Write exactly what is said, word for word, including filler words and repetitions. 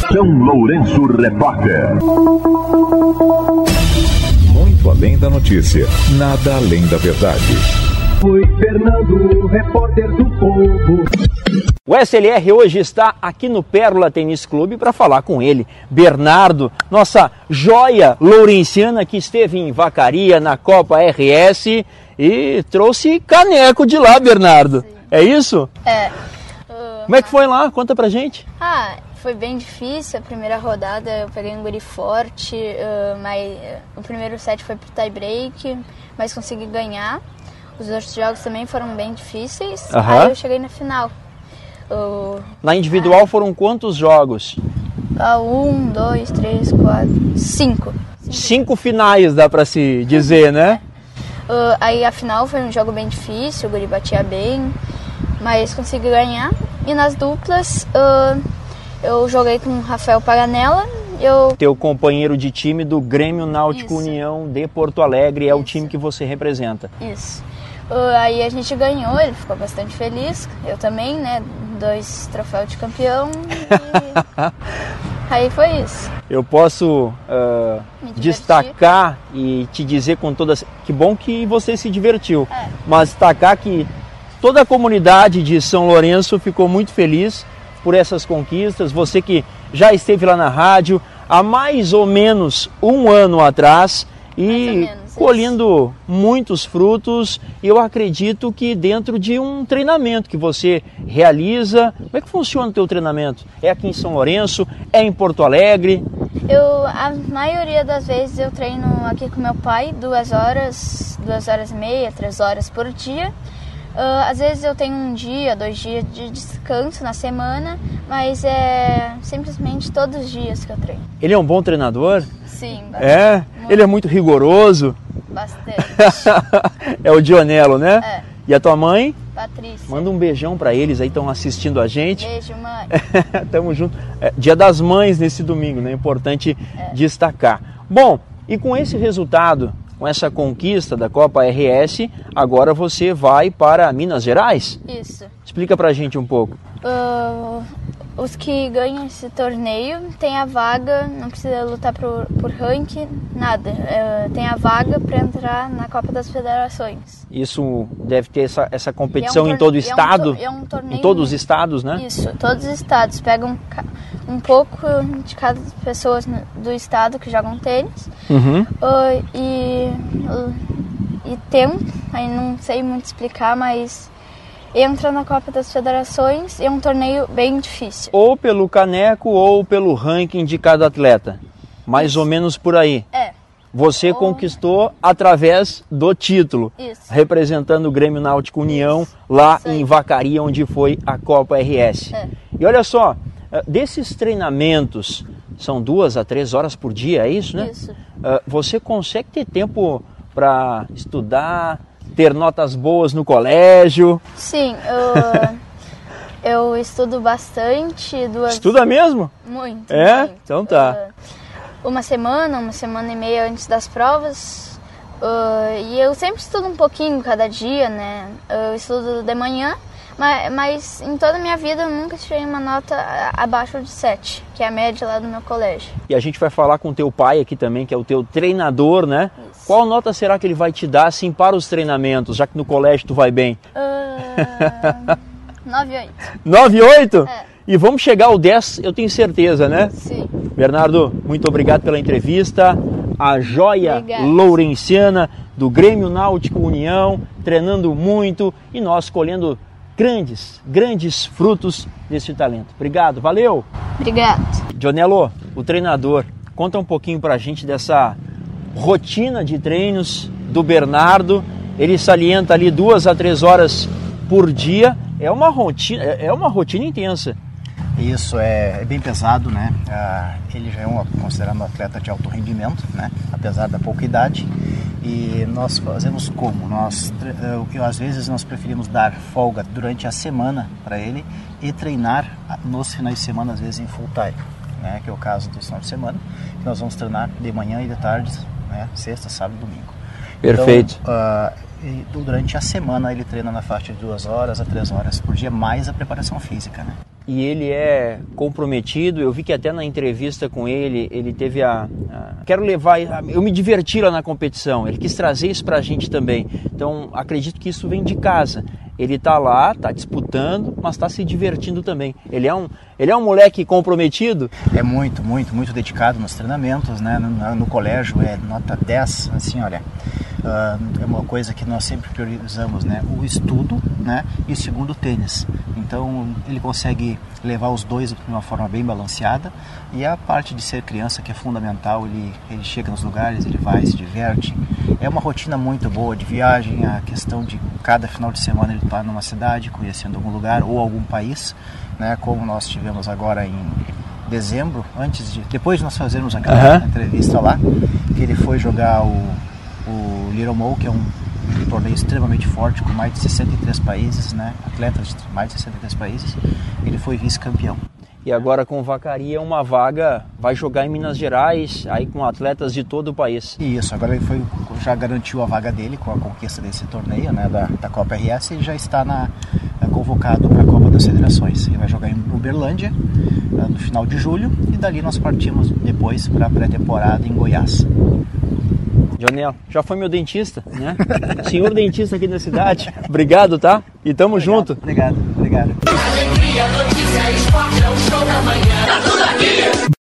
São Lourenço Repórter. Muito além da notícia, nada além da verdade. Foi Fernando, repórter do Povo. O S L R hoje está aqui no Pérola Tênis Clube para falar com ele, Bernardo, nossa joia lourenciana que esteve em Vacaria na Copa R S e trouxe caneco de lá, Bernardo. Sim. É isso? É. Uh, Como é que foi lá? Conta pra gente. Ah, foi bem difícil. A primeira rodada eu peguei um guri forte, uh, mas o primeiro set foi pro tie break, mas consegui ganhar. Os outros jogos também foram bem difíceis. Uhum. Aí eu cheguei na final. Uh, na individual ah, foram quantos jogos? Uh, um, dois, três, quatro, cinco. Cinco, cinco finais, dá pra se dizer, né? Uh, aí a final foi um jogo bem difícil, o guri batia bem, mas consegui ganhar. E nas duplas, uh, eu joguei com o Rafael Paganella. Eu... Teu companheiro de time do Grêmio Náutico Isso. União de Porto Alegre, é Isso. o time que você representa. Isso. Uh, aí a gente ganhou, ele ficou bastante feliz, eu também, né? Dois troféus de campeão e... aí foi isso. Eu posso uh, destacar e te dizer com toda... Que bom que você se divertiu, é. mas destacar que toda a comunidade de São Lourenço ficou muito feliz por essas conquistas. Você que já esteve lá na rádio há mais ou menos um ano atrás e colhendo muitos frutos, eu acredito que dentro de um treinamento que você realiza. Como é que funciona o teu treinamento? É aqui em São Lourenço? É em Porto Alegre? Eu, a maioria das vezes eu treino aqui com meu pai, duas horas, duas horas e meia, três horas por dia. Uh, às vezes eu tenho um dia, dois dias de descanso na semana, mas é simplesmente todos os dias que eu treino. Ele é um bom treinador? Sim, bastante. É? Muito. Ele é muito rigoroso? Bastante. É o Dionelo, né? É. E a tua mãe? Patrícia. Manda um beijão pra eles aí, estão assistindo a gente. Beijo, mãe. Tamo junto. É, Dia das Mães nesse domingo, né? Importante é. destacar. Bom, e com esse resultado, com essa conquista da Copa R S, agora você vai para Minas Gerais? Isso. Explica pra gente um pouco. Uh, os que ganham esse torneio tem a vaga, não precisa lutar por, por ranking, nada. Uh, tem a vaga para entrar na Copa das Federações. Isso deve ter essa, essa competição é um tor- em todo o estado? É um, é um torneio, em todos os estados, né? Isso, todos os estados. Pegam um, um pouco de cada pessoa do estado que jogam tênis. Uhum. Uh, e, uh, e tem, aí não sei muito explicar, mas... entra na Copa das Federações e é um torneio bem difícil. Ou pelo caneco ou pelo ranking de cada atleta. Mais Isso. ou menos por aí. É. Você ou... conquistou através do título. Isso. Representando o Grêmio Náutico União lá em Vacaria, onde foi a Copa R S. É. E olha só, desses treinamentos, são duas a três horas por dia, é isso, né? Isso. Você consegue ter tempo para estudar, ter notas boas no colégio? Sim, eu, eu estudo bastante. Duas... Estuda mesmo? Muito. É? Muito. Então tá. Uh, uma semana, uma semana e meia antes das provas. Uh, e eu sempre estudo um pouquinho cada dia, né? Eu estudo de manhã, mas, mas em toda a minha vida eu nunca tirei uma nota abaixo de sete, que é a média lá do meu colégio. E a gente vai falar com o teu pai aqui também, que é o teu treinador, né? Isso. Qual nota será que ele vai te dar, assim, para os treinamentos, já que no colégio tu vai bem? Uh, nove e oito. nove e oito? É. E vamos chegar ao dez, eu tenho certeza, né? Sim. Bernardo, muito obrigado pela entrevista. A joia Obrigada. lourenciana do Grêmio Náutico União, treinando muito e nós colhendo grandes, grandes frutos desse talento. Obrigado, valeu! Obrigado. Dionelo, o treinador, conta um pouquinho pra gente dessa rotina de treinos do Bernardo. Ele salienta ali duas a três horas por dia. É uma rotina, é uma rotina intensa. Isso é bem pesado, né? Ah, ele já é um considerado um atleta de alto rendimento, né? Apesar da pouca idade. E nós fazemos como? Nós, eu, às vezes nós preferimos dar folga durante a semana para ele e treinar nos finais de semana, às vezes em full time, né? Que é o caso do final de semana. Que nós vamos treinar de manhã e de tarde, né? Sexta, sábado e domingo. Perfeito. Então, uh, e durante a semana ele treina na faixa de duas horas a três horas por dia, mais a preparação física, né? e ele é comprometido. Eu vi que até na entrevista com ele, ele teve a... a quero levar... Eu me diverti lá na competição, ele quis trazer isso pra gente também. Então, acredito que isso vem de casa. Ele está lá, está disputando, mas está se divertindo também. Ele é, um, ele é um moleque comprometido? É muito, muito, muito dedicado nos treinamentos, né? No, no colégio é nota dez, assim, olha, uh, é uma coisa que nós sempre priorizamos, né? O estudo, né? E o segundo, o tênis. Então, ele consegue levar os dois de uma forma bem balanceada. E a parte de ser criança, que é fundamental, ele, ele chega nos lugares, ele vai, se diverte. É uma rotina muito boa de viagem, a questão de cada final de semana ele estar numa cidade, conhecendo algum lugar ou algum país, né? Como nós tivemos agora em dezembro, antes de, depois de nós fazermos aquela uhum. entrevista lá, que ele foi jogar o, o Little Mo, que é um torneio extremamente forte, com mais de sessenta e três países, né? Atletas de mais de sessenta e três países, ele foi vice-campeão. E agora com Vacaria uma vaga, vai jogar em Minas Gerais, aí com atletas de todo o país. Isso, agora ele foi, já garantiu a vaga dele com a conquista desse torneio, né, da, da Copa R S, e já está na, é, convocado para a Copa das Federações. Ele vai jogar em Uberlândia é, no final de julho, e dali nós partimos depois para a pré-temporada em Goiás. Jonel, já foi meu dentista, né? Senhor dentista aqui da cidade. Obrigado, tá? E tamo obrigado, junto. Obrigado, obrigado. Alegria, notícia, esporte, é o show da manhã. Tá tudo aqui.